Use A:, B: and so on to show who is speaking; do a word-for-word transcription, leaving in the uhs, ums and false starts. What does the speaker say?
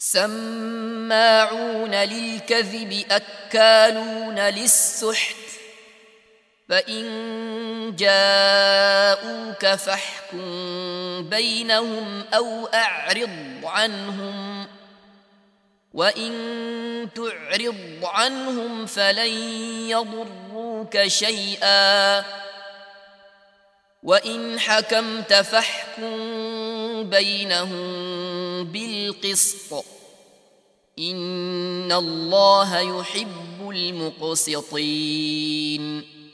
A: سماعون للكذب أكالون للسحت فإن جاءوك فاحكم بينهم أو أعرض عنهم وإن تعرض عنهم فلن يضروك شيئا وإن حكمت فاحكم بينهم بالقسط إن الله يحب المقسطين